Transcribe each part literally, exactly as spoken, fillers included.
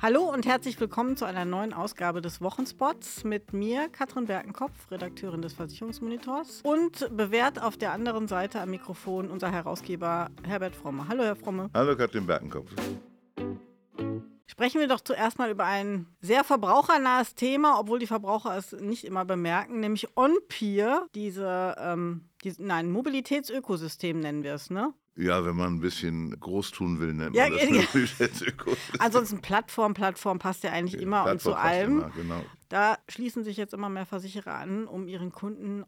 Hallo und herzlich willkommen zu einer neuen Ausgabe des Wochenspots mit mir, Katrin Berkenkopf, Redakteurin des Versicherungsmonitors, und bewährt auf der anderen Seite am Mikrofon unser Herausgeber Herbert Fromme. Hallo, Herr Fromme. Hallo, Katrin Berkenkopf. Sprechen wir doch zuerst mal über ein sehr verbrauchernahes Thema, obwohl die Verbraucher es nicht immer bemerken, nämlich OnPeer, diese, ähm, diese nein, Mobilitätsökosystem nennen wir es, ne? Ja, wenn man ein bisschen groß tun will, nennt ja, man das ja. Mobilitätsökosystem. Ansonsten Plattform, Plattform passt ja eigentlich immer Plattform und zu passt allem. Immer, genau. Da schließen sich jetzt immer mehr Versicherer an, um ihren Kunden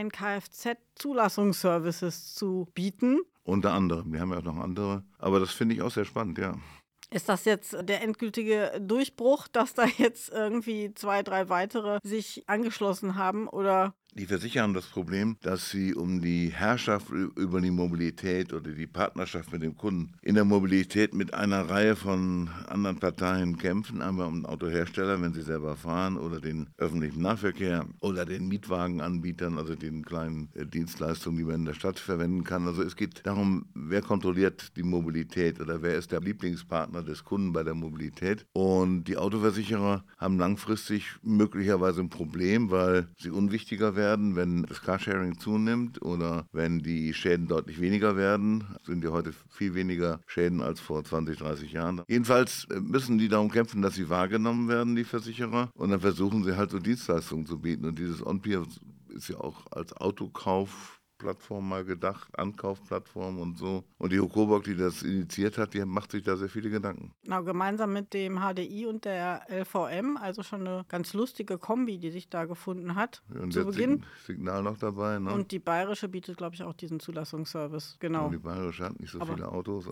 Online-Kfz-Zulassungsservices zu bieten. Unter anderem, wir haben ja auch noch andere, aber das finde ich auch sehr spannend, ja. Ist das jetzt der endgültige Durchbruch, dass da jetzt irgendwie zwei, drei weitere sich angeschlossen haben, oder? Die Versicherer haben das Problem, dass sie um die Herrschaft über die Mobilität oder die Partnerschaft mit dem Kunden in der Mobilität mit einer Reihe von anderen Parteien kämpfen. Einmal um den Autohersteller, wenn sie selber fahren, oder den öffentlichen Nahverkehr oder den Mietwagenanbietern, also den kleinen Dienstleistungen, die man in der Stadt verwenden kann. Also es geht darum, wer kontrolliert die Mobilität oder wer ist der Lieblingspartner des Kunden bei der Mobilität. Und die Autoversicherer haben langfristig möglicherweise ein Problem, weil sie unwichtiger werden. werden, wenn das Carsharing zunimmt oder wenn die Schäden deutlich weniger werden. Es sind ja heute viel weniger Schäden als vor zwanzig, dreißig Jahren. Jedenfalls müssen die darum kämpfen, dass sie wahrgenommen werden, die Versicherer. Und dann versuchen sie halt so Dienstleistungen zu bieten. Und dieses OnPeer ist ja auch als Autokauf Plattform mal gedacht, Ankaufplattform und so. Und die Hocoburg, die das initiiert hat, die macht sich da sehr viele Gedanken. Genau, gemeinsam mit dem H D I und der L V M, also schon eine ganz lustige Kombi, die sich da gefunden hat. Ja, und zu Beginn. Signal noch dabei, ne? Und die Bayerische bietet, glaube ich, auch diesen Zulassungsservice. Genau. Und die Bayerische hat nicht so Aber viele Autos.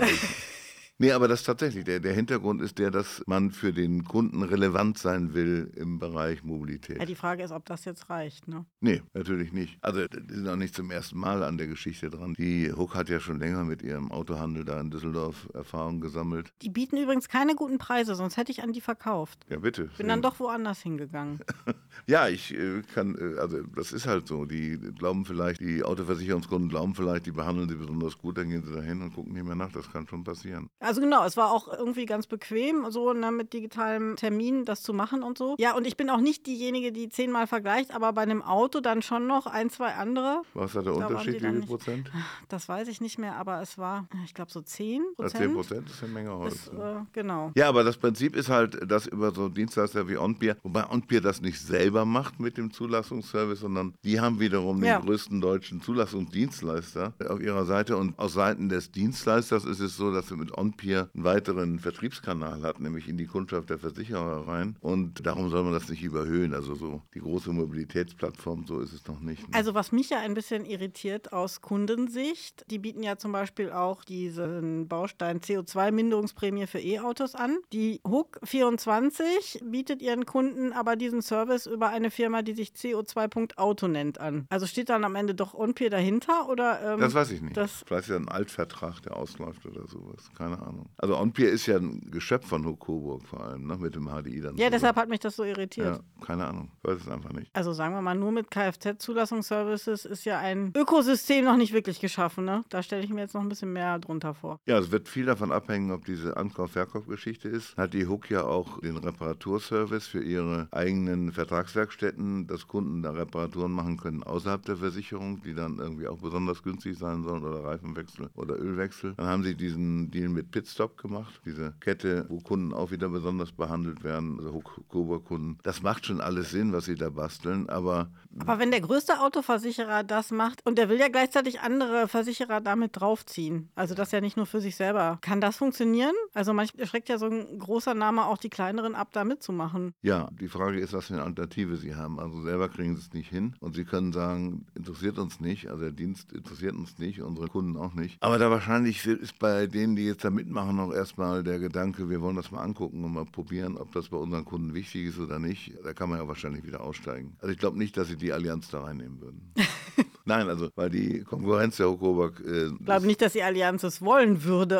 Nee, aber das tatsächlich, der, der Hintergrund ist der, dass man für den Kunden relevant sein will im Bereich Mobilität. Ja, die Frage ist, ob das jetzt reicht, ne? Nee, natürlich nicht. Also die sind auch nicht zum ersten Mal an der Geschichte dran. Die Hook hat ja schon länger mit ihrem Autohandel da in Düsseldorf Erfahrung gesammelt. Die bieten übrigens keine guten Preise, sonst hätte ich an die verkauft. Ja, bitte. Bin dann doch woanders hingegangen. Ja, ich äh, kann, äh, also das ist halt so. Die glauben vielleicht, die Autoversicherungskunden glauben vielleicht, die behandeln sie besonders gut, dann gehen sie da hin und gucken nicht mehr nach. Das kann schon passieren. Also genau, es war auch irgendwie ganz bequem, so ne, mit digitalem Termin das zu machen und so. Ja, und ich bin auch nicht diejenige, die zehnmal vergleicht, aber bei einem Auto dann schon noch ein, zwei andere. Was hat der Da Unterschied, wie viel Prozent? Das weiß ich nicht mehr, aber es war, ich glaube, so zehn Prozent. zehn Prozent ist eine Menge heute. Ist, äh, genau. Ja, aber das Prinzip ist halt, dass über so Dienstleister wie OnPeer, wobei OnPeer das nicht selber macht mit dem Zulassungsservice, sondern die haben wiederum Ja. den größten deutschen Zulassungsdienstleister auf ihrer Seite. Und aus Seiten des Dienstleisters ist es so, dass wir mit OnPeer einen weiteren Vertriebskanal hat, nämlich in die Kundschaft der Versicherer rein. Und darum soll man das nicht überhöhen. Also so die große Mobilitätsplattform, so ist es noch nicht. Ne? Also was mich ja ein bisschen irritiert aus Kundensicht, die bieten ja zum Beispiel auch diesen Baustein C O zwei Minderungsprämie für E-Autos an. Die Hook vierundzwanzig bietet ihren Kunden aber diesen Service über eine Firma, die sich C O zwei Punkt Auto nennt, an. Also steht dann am Ende doch OnPeer dahinter? Oder, ähm, das weiß ich nicht. Das Vielleicht ist ja ein Altvertrag, der ausläuft oder sowas. Keine Ahnung. Also OnPeer ist ja ein Geschöpf von Hocoburg vor allem, ne? Mit dem H D I dann. Ja, zusammen. deshalb hat mich das so irritiert. Ja, keine Ahnung. Ich weiß es einfach nicht. Also sagen wir mal, nur mit Kfz-Zulassungsservices ist ja ein Ökosystem noch nicht wirklich geschaffen, ne? Da stelle ich mir jetzt noch ein bisschen mehr drunter vor. Ja, es wird viel davon abhängen, ob diese Ankauf-Verkauf-Geschichte ist. Hat die Hook ja auch den Reparaturservice für ihre eigenen Vertragswerkstätten, dass Kunden da Reparaturen machen können außerhalb der Versicherung, die dann irgendwie auch besonders günstig sein sollen, oder Reifenwechsel oder Ölwechsel. Dann haben sie diesen Deal mit Pitstop gemacht, diese Kette, wo Kunden auch wieder besonders behandelt werden, also Hook-Kunden. Das macht schon alles Sinn, was sie da basteln, aber... Aber wenn der größte Autoversicherer das macht und der will ja gleichzeitig andere Versicherer damit draufziehen, also das ja nicht nur für sich selber, kann das funktionieren? Also manchmal schreckt ja so ein großer Name auch die kleineren ab, da mitzumachen. Ja, die Frage ist, was für eine Alternative sie haben. Also selber kriegen sie es nicht hin und sie können sagen, interessiert uns nicht, also der Dienst interessiert uns nicht, unsere Kunden auch nicht. Aber da wahrscheinlich ist bei denen, die jetzt da mitmachen, noch erstmal der Gedanke, wir wollen das mal angucken und mal probieren, ob das bei unseren Kunden wichtig ist oder nicht. Da kann man ja wahrscheinlich wieder aussteigen. Also ich glaube nicht, dass sie die Allianz da reinnehmen würden. Nein, also weil die Konkurrenz der Hocoburg... Äh, ich glaube nicht, dass die Allianz es wollen würde, aber...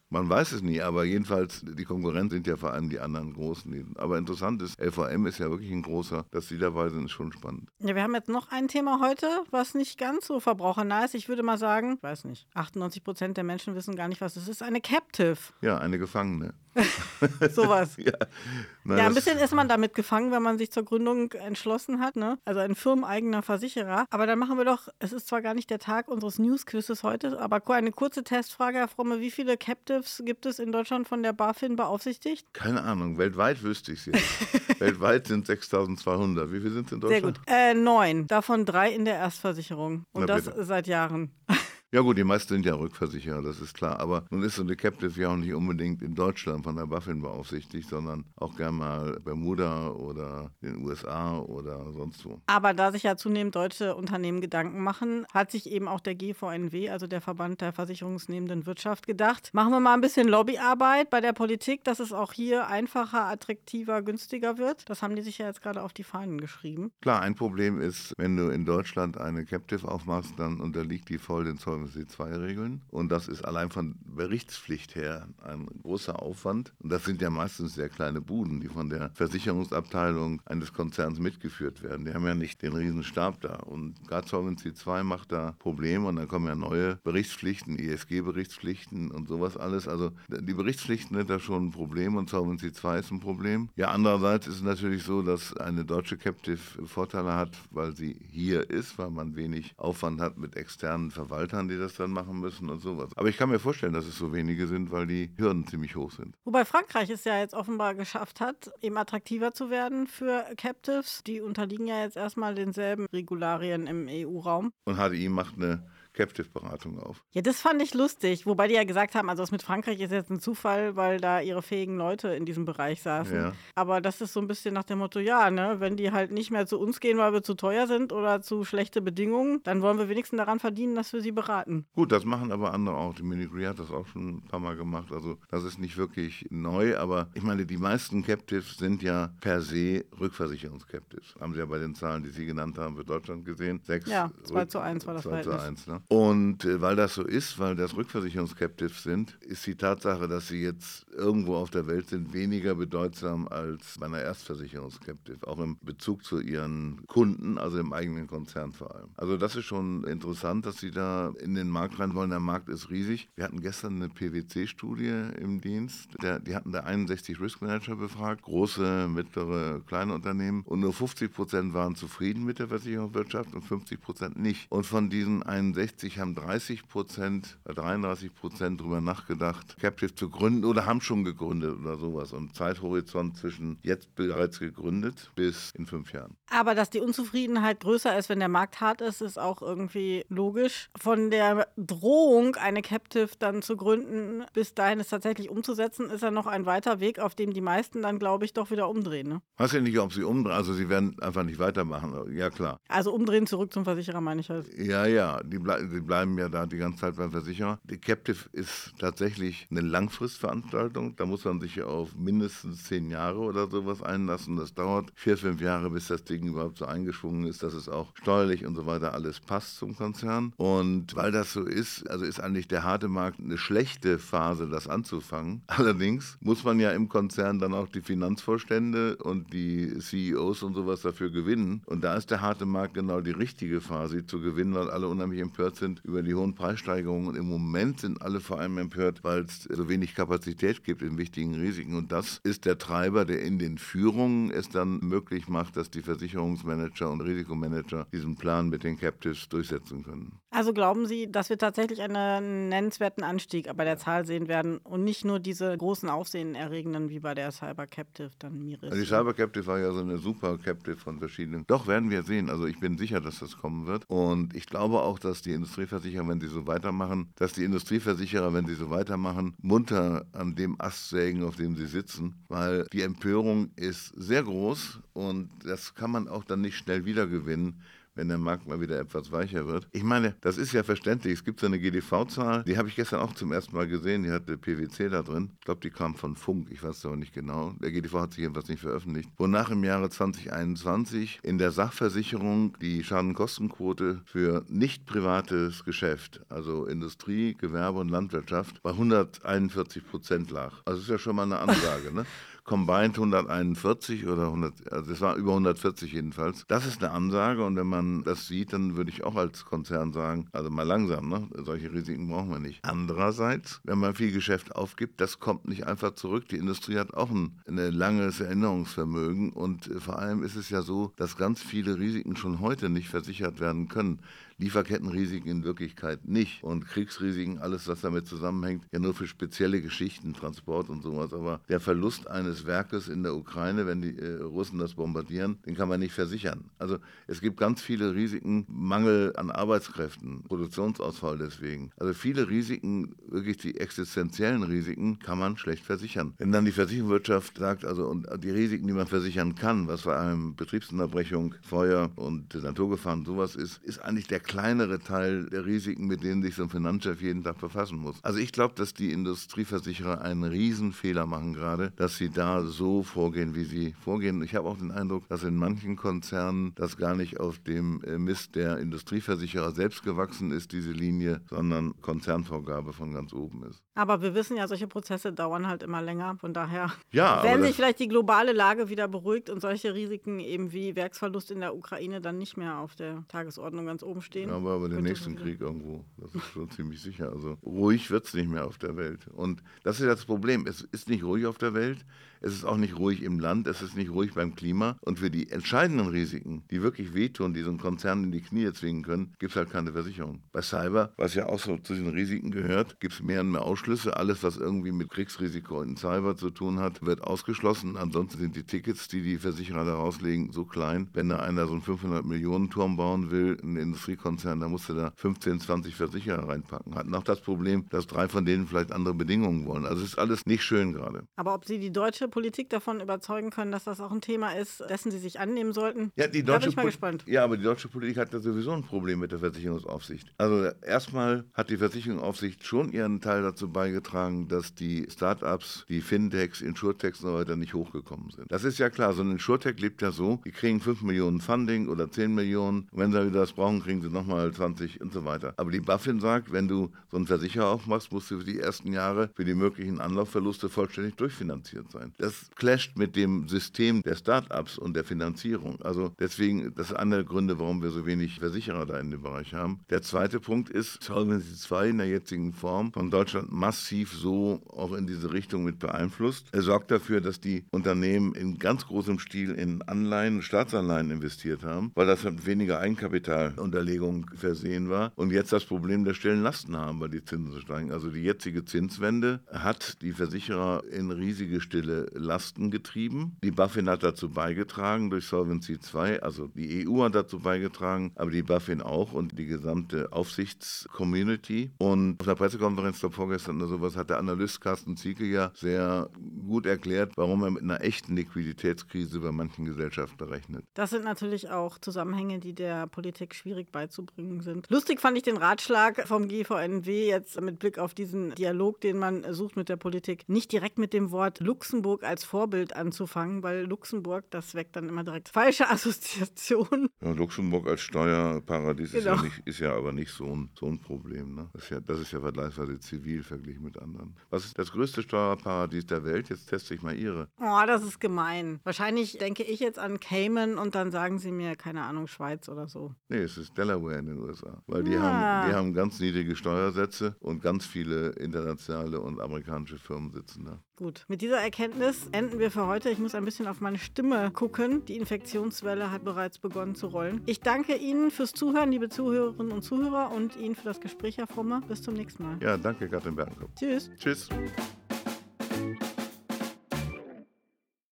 Man weiß es nie, aber jedenfalls, die Konkurrenten sind ja vor allem die anderen Großen. Aber interessant ist, L V M ist ja wirklich ein großer, dass die dabei sind, ist schon spannend. Ja, wir haben jetzt noch ein Thema heute, was nicht ganz so verbrauchernah ist. Ich würde mal sagen, ich weiß nicht, achtundneunzig Prozent der Menschen wissen gar nicht, was es ist. Eine Captive. Ja, eine Gefangene. Sowas. ja, Nein, ja, ein bisschen ist man damit gefangen, wenn man sich zur Gründung entschlossen hat, ne? Also ein firmeneigener Versicherer. Aber dann machen wir doch, es ist zwar gar nicht der Tag unseres News-Quizzes heute, aber eine kurze Testfrage, Herr Fromme. Wie viele Captives gibt es in Deutschland von der BaFin beaufsichtigt? Keine Ahnung, weltweit wüsste ich es jetzt. Weltweit sind sechstausendzweihundert. Wie viele sind es in Deutschland? Sehr gut. Äh, neun. Davon drei in der Erstversicherung. Und Na, das bitte. seit Jahren. Ja gut, die meisten sind ja Rückversicherer, das ist klar. Aber nun ist so eine Captive ja auch nicht unbedingt in Deutschland von der BaFin beaufsichtigt, sondern auch gerne mal Bermuda oder den U S A oder sonst wo. Aber da sich ja zunehmend deutsche Unternehmen Gedanken machen, hat sich eben auch der G V N W, also der Verband der versicherungsnehmenden Wirtschaft, gedacht, machen wir mal ein bisschen Lobbyarbeit bei der Politik, dass es auch hier einfacher, attraktiver, günstiger wird. Das haben die sich ja jetzt gerade auf die Fahnen geschrieben. Klar, ein Problem ist, wenn du in Deutschland eine Captive aufmachst, dann unterliegt die voll den Solvency zwei Regeln. Und das ist allein von Berichtspflicht her ein großer Aufwand. Und das sind ja meistens sehr kleine Buden, die von der Versicherungsabteilung eines Konzerns mitgeführt werden. Die haben ja nicht den riesen Stab da. Und gerade Solvency zwei macht da Probleme und dann kommen ja neue Berichtspflichten, E S G-Berichtspflichten und sowas alles. Also die Berichtspflichten sind da schon ein Problem und Solvency zwei ist ein Problem. Ja, andererseits ist es natürlich so, dass eine deutsche Captive Vorteile hat, weil sie hier ist, weil man wenig Aufwand hat mit externen Verwaltern, die das dann machen müssen und sowas. Aber ich kann mir vorstellen, dass es so wenige sind, weil die Hürden ziemlich hoch sind. Wobei Frankreich es ja jetzt offenbar geschafft hat, eben attraktiver zu werden für Captives. Die unterliegen ja jetzt erstmal denselben Regularien im E U-Raum. Und H D I macht eine Captive-Beratung auf. Ja, das fand ich lustig, wobei die ja gesagt haben, also das mit Frankreich ist jetzt ein Zufall, weil da ihre fähigen Leute in diesem Bereich saßen. Ja. Aber das ist so ein bisschen nach dem Motto, ja, ne, wenn die halt nicht mehr zu uns gehen, weil wir zu teuer sind oder zu schlechte Bedingungen, dann wollen wir wenigstens daran verdienen, dass wir sie beraten. Gut, das machen aber andere auch. Die Minigree hat das auch schon ein paar Mal gemacht. Also das ist nicht wirklich neu, aber ich meine, die meisten Captives sind ja per se Rückversicherungscaptives. Haben Sie ja bei den Zahlen, die Sie genannt haben, für Deutschland gesehen. Sechs Ja, zwei zu eins war das zwei zu Verhältnis. eins, ne? Und äh, weil das so ist, weil das Rückversicherungscaptives sind, ist die Tatsache, dass sie jetzt irgendwo auf der Welt sind, weniger bedeutsam als bei einer Erstversicherungscaptive, auch im Bezug zu ihren Kunden, also im eigenen Konzern vor allem. Also das ist schon interessant, dass sie da in den Markt rein wollen. Der Markt ist riesig. Wir hatten gestern eine P W C-Studie im Dienst. Der, die hatten da einundsechzig Risk Manager befragt, große, mittlere, kleine Unternehmen. Und nur fünfzig Prozent waren zufrieden mit der Versicherungswirtschaft und fünfzig Prozent nicht. Und von diesen einundsechzig haben dreißig Prozent, dreiunddreißig Prozent darüber nachgedacht, Captive zu gründen oder haben schon gegründet oder sowas. Und Zeithorizont zwischen jetzt bereits gegründet bis in fünf Jahren. Aber dass die Unzufriedenheit größer ist, wenn der Markt hart ist, ist auch irgendwie logisch. Von der Drohung, eine Captive dann zu gründen, bis dahin es tatsächlich umzusetzen, ist ja noch ein weiter Weg, auf dem die meisten dann, glaube ich, doch wieder umdrehen. Ne? Weiß ja nicht, ob sie umdrehen, also sie werden einfach nicht weitermachen, ja klar. Also umdrehen, zurück zum Versicherer, meine ich halt. Ja, ja, die, ble die bleiben ja da die ganze Zeit beim Versicherer. Die Captive ist tatsächlich eine Langfristveranstaltung, da muss man sich auf mindestens zehn Jahre oder sowas einlassen. Das dauert vier, fünf Jahre, bis das Ding überhaupt so eingeschwungen ist, dass es auch steuerlich und so weiter alles passt zum Konzern. Und weil das so ist, also ist eigentlich der harte Markt eine schlechte Phase, das anzufangen. Allerdings muss man ja im Konzern dann auch die Finanzvorstände und die C E Os und sowas dafür gewinnen. Und da ist der harte Markt genau die richtige Phase zu gewinnen, weil alle unheimlich empört sind über die hohen Preissteigerungen. Und im Moment sind alle vor allem empört, weil es so wenig Kapazität gibt in wichtigen Risiken. Und das ist der Treiber, der in den Führungen es dann möglich macht, dass die Versicherungsmanager und Risikomanager diesen Plan mit den Captives durchsetzen können. Also glauben Sie, dass wir tatsächlich einen nennenswerten Anstieg bei der Zahl sehen werden und nicht nur diese großen Aufsehenerregenden wie bei der Cyber Captive dann Miris? Also die Cyber Captive war ja so eine super Captive von verschiedenen. Doch, werden wir sehen. Also ich bin sicher, dass das kommen wird. Und ich glaube auch, dass die Industrieversicherer, wenn sie so weitermachen, dass die Industrieversicherer, wenn sie so weitermachen, munter an dem Ast sägen, auf dem sie sitzen, weil die Empörung ist sehr groß und das kann man auch dann nicht schnell wiedergewinnen, wenn der Markt mal wieder etwas weicher wird. Ich meine, das ist ja verständlich. Es gibt so eine G D V-Zahl, die habe ich gestern auch zum ersten Mal gesehen, die hatte P W C da drin. Ich glaube, die kam von Funk, ich weiß es aber nicht genau. Der G D V hat sich jedenfalls nicht veröffentlicht. Wonach im Jahre zwanzig einundzwanzig in der Sachversicherung die Schadenkostenquote für nicht privates Geschäft, also Industrie, Gewerbe und Landwirtschaft, bei hunderteinundvierzig Prozent lag. Also das ist ja schon mal eine Ansage, ne? Combined hunderteinundvierzig oder hundert, also es war über hundertvierzig jedenfalls. Das ist eine Ansage und wenn man das sieht, dann würde ich auch als Konzern sagen, also mal langsam, ne? Solche Risiken brauchen wir nicht. Andererseits, wenn man viel Geschäft aufgibt, das kommt nicht einfach zurück. Die Industrie hat auch ein, ein langes Erinnerungsvermögen und vor allem ist es ja so, dass ganz viele Risiken schon heute nicht versichert werden können. Lieferkettenrisiken in Wirklichkeit nicht und Kriegsrisiken, alles was damit zusammenhängt, ja nur für spezielle Geschichten, Transport und sowas, aber der Verlust eines Werkes in der Ukraine, wenn die äh, Russen das bombardieren, den kann man nicht versichern. Also es gibt ganz viele Risiken, Mangel an Arbeitskräften, Produktionsausfall deswegen. Also viele Risiken, wirklich die existenziellen Risiken, kann man schlecht versichern. Wenn dann die Versicherungswirtschaft sagt, also und die Risiken, die man versichern kann, was bei einem Betriebsunterbrechung, Feuer und Naturgefahren sowas ist, ist eigentlich der kleinere Teil der Risiken, mit denen sich so ein Finanzchef jeden Tag befassen muss. Also ich glaube, dass die Industrieversicherer einen Riesenfehler machen gerade, dass sie da so vorgehen, wie sie vorgehen. Ich habe auch den Eindruck, dass in manchen Konzernen das gar nicht auf dem Mist der Industrieversicherer selbst gewachsen ist, diese Linie, sondern Konzernvorgabe von ganz oben ist. Aber wir wissen ja, solche Prozesse dauern halt immer länger. Von daher, ja, wenn sich vielleicht die globale Lage wieder beruhigt und solche Risiken eben wie Werksverlust in der Ukraine dann nicht mehr auf der Tagesordnung ganz oben stehen. Ja, aber bei dem nächsten Krieg irgendwo, das ist schon ziemlich sicher. Also ruhig wird es nicht mehr auf der Welt. Und das ist das Problem. Es ist nicht ruhig auf der Welt. Es ist auch nicht ruhig im Land, es ist nicht ruhig beim Klima. Und für die entscheidenden Risiken, die wirklich wehtun, die so einen Konzern in die Knie zwingen können, gibt es halt keine Versicherung. Bei Cyber, was ja auch so zu den Risiken gehört, gibt es mehr und mehr Ausschlüsse. Alles, was irgendwie mit Kriegsrisiko in Cyber zu tun hat, wird ausgeschlossen. Ansonsten sind die Tickets, die die Versicherer da rauslegen, so klein. Wenn da einer so einen fünfhundert Millionen Turm bauen will, ein Industriekonzern, da musst du da fünfzehn, zwanzig Versicherer reinpacken. Hat noch das Problem, dass drei von denen vielleicht andere Bedingungen wollen. Also es ist alles nicht schön gerade. Aber ob Sie die deutsche Politik davon überzeugen können, dass das auch ein Thema ist, dessen sie sich annehmen sollten, ja, die da deutsche bin ich mal Pol- gespannt. Ja, aber die deutsche Politik hat ja sowieso ein Problem mit der Versicherungsaufsicht. Also erstmal hat die Versicherungsaufsicht schon ihren Teil dazu beigetragen, dass die Start-ups, die Fintechs, Insurtechs und so weiter nicht hochgekommen sind. Das ist ja klar, so ein Insurtech lebt ja so, die kriegen fünf Millionen Funding oder zehn Millionen und wenn sie wieder das brauchen, kriegen sie nochmal zwanzig und so weiter. Aber die BaFin sagt, wenn du so einen Versicherer aufmachst, musst du für die ersten Jahre für die möglichen Anlaufverluste vollständig durchfinanziert sein. Das clasht mit dem System der Start-ups und der Finanzierung. Also deswegen, das ist einer der Gründe, warum wir so wenig Versicherer da in dem Bereich haben. Der zweite Punkt ist, Solvency zwei in der jetzigen Form von Deutschland massiv so auch in diese Richtung mit beeinflusst. Er sorgt dafür, dass die Unternehmen in ganz großem Stil in Anleihen, Staatsanleihen investiert haben, weil das mit weniger Eigenkapitalunterlegung versehen war und jetzt das Problem der stillen Lasten haben, weil die Zinsen steigen. Also die jetzige Zinswende hat die Versicherer in riesige stille Lasten getrieben. Die BaFin hat dazu beigetragen durch Solvency zwei, also die E U hat dazu beigetragen, aber die BaFin auch und die gesamte Aufsichtscommunity. Und auf der Pressekonferenz, ich glaube vorgestern oder sowas, hat der Analyst Carsten Zieke ja sehr gut erklärt, warum er mit einer echten Liquiditätskrise bei manchen Gesellschaften rechnet. Das sind natürlich auch Zusammenhänge, die der Politik schwierig beizubringen sind. Lustig fand ich den Ratschlag vom G V N W jetzt mit Blick auf diesen Dialog, den man sucht mit der Politik, nicht direkt mit dem Wort Luxemburg als Vorbild anzufangen, weil Luxemburg, das weckt dann immer direkt falsche Assoziationen. Ja, Luxemburg als Steuerparadies Genau. ist, ja nicht, ist ja aber nicht so ein, so ein Problem. Ne? Das, ist ja, das ist ja vergleichsweise zivil verglichen mit anderen. Was ist das größte Steuerparadies der Welt? Jetzt teste ich mal Ihre. Oh, das ist gemein. Wahrscheinlich denke ich jetzt an Cayman und dann sagen sie mir, keine Ahnung, Schweiz oder so. Nee, es ist Delaware in den U S A. Weil die, Ah. haben, die haben ganz niedrige Steuersätze und ganz viele internationale und amerikanische Firmen sitzen da. Gut, mit dieser Erkenntnis enden wir für heute. Ich muss ein bisschen auf meine Stimme gucken. Die Infektionswelle hat bereits begonnen zu rollen. Ich danke Ihnen fürs Zuhören, liebe Zuhörerinnen und Zuhörer, und Ihnen für das Gespräch, Herr Fromme. Bis zum nächsten Mal. Ja, danke, Katrin Bergenkopf. Tschüss. Tschüss.